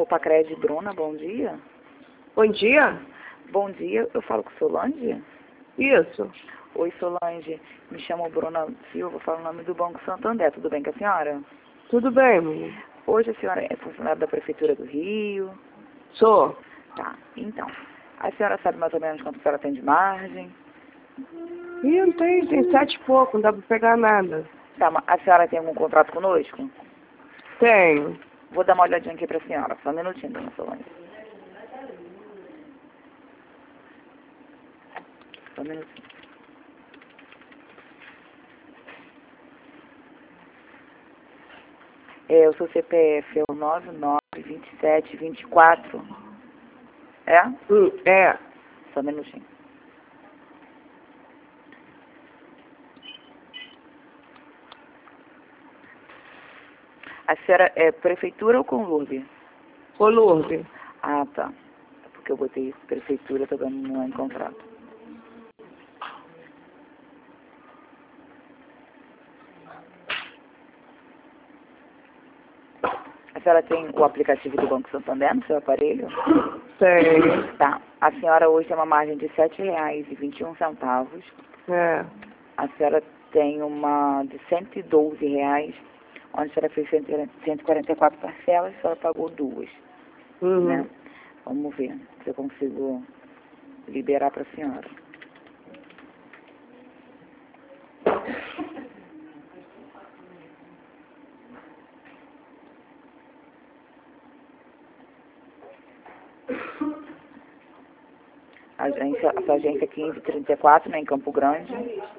Pacred Bruna, bom dia. Bom dia. Bom dia, eu falo com Solange? Isso. Oi, Solange, me chamo Bruna Silva, falo o nome do Banco Santander, tudo bem com a senhora? Tudo bem, menino? Hoje a senhora é funcionária da Prefeitura do Rio? Sou. Tá, então, a senhora sabe mais ou menos quanto a senhora tem de margem? Ih, não tem 7 e pouco, não dá pra pegar nada. Tá, a senhora tem algum contrato conosco? Tenho. Vou dar uma olhadinha aqui pra senhora, só um minutinho, dona Solange. Só um minutinho. O seu CPF é o 992724. É? É. Só um minutinho. A senhora é prefeitura ou Conlurb? Colurbe. Ah, tá. É porque eu botei prefeitura, tô dando não é em contrato. A senhora tem o aplicativo do Banco Santander no seu aparelho? Tenho. Tá. A senhora hoje tem uma margem de R$7,21. É. A senhora tem uma de R$112, onde a senhora fez 144 parcelas, a senhora pagou 2. Uhum. Né? Vamos ver se eu consigo liberar para a senhora. A sua agência é 1534, né, em Campo Grande.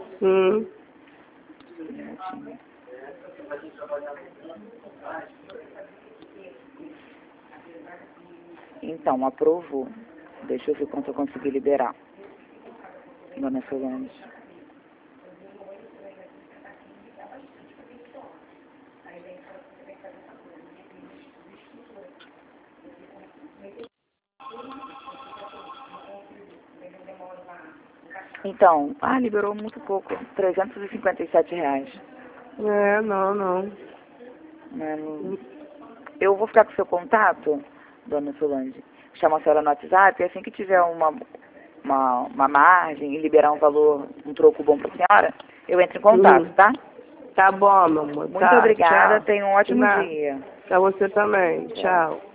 Então, aprovou. Deixa eu ver quanto eu consegui liberar. Dona Solange. Então, liberou muito pouco, R$357. É, não. Eu vou ficar com o seu contato, dona Solange. Chama a senhora no WhatsApp, e assim que tiver uma margem e liberar um valor, um troco bom para a senhora, eu entro em contato, tá? Tá bom, meu amor. Muito obrigada, Tchau. tenha um ótimo dia. Pra você também. Tchau.